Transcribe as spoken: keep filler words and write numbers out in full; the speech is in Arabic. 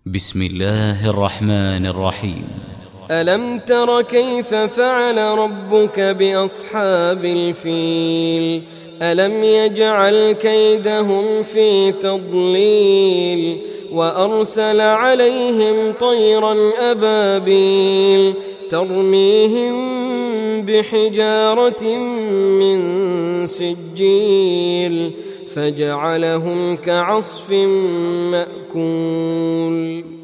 بسم الله الرحمن الرحيم. ألم تر كيف فعل ربك بأصحاب الفيل؟ ألم يجعل كيدهم في تضليل وأرسل عليهم طيرا أبابيل ترميهم بحجارة من سجيل فجعلهم كعصف مأكول.